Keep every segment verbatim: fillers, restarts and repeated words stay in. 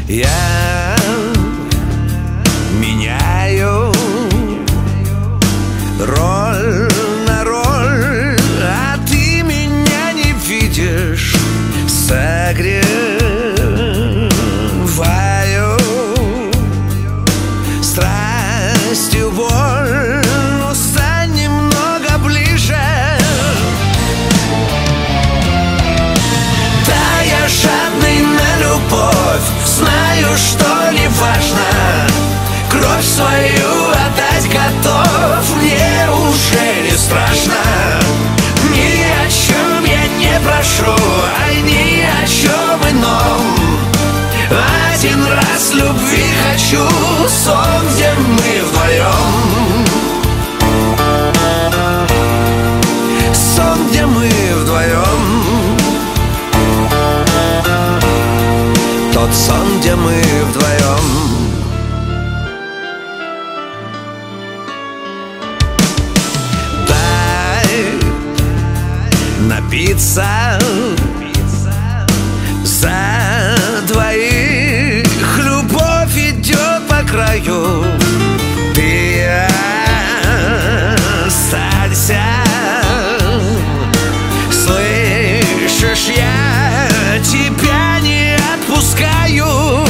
Я меняю роль на роль, а ты меня не видишь. Согреваю страстью боль, но стань немного ближе. Да, я жадный на любовь, знаю, что не важно, кровь свою отдать готов. Мне уже не страшно, ни о чем я не прошу, ай, ни о чем ином. Один раз любви хочу, сон, где мы вдвоем. Сон, где мы вдвоем. Тот сон, где мы вдвоем. Дай напиться за двоих. Любовь идет по краю. Ты останься. Слышишь, я тебя не отпускаю.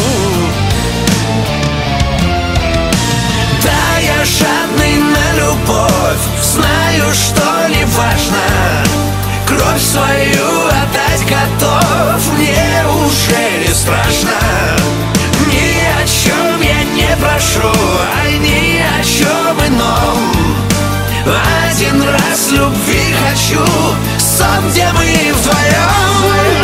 Да, я жадный на любовь, знаю, что не важно, кровь свою отдать готов. Мне уже не страшно, ни о чем я не прошу, ай, ни о чем ином. Один раз любви хочу, сон, где мы вдвоем.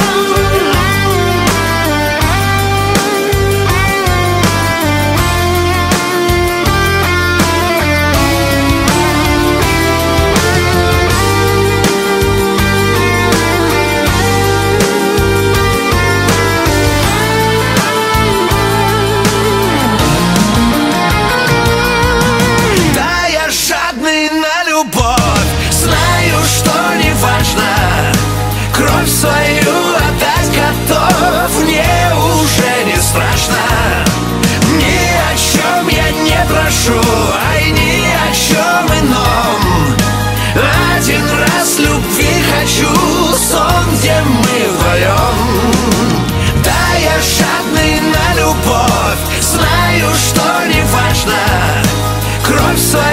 Кровь свою отдать готов. Мне уже не страшно, ни о чем я не прошу, ай, ни о чем ином. Один раз любви хочу, сон, где мы вдвоем. Да, я жадный на любовь, знаю, что не важно, кровь свою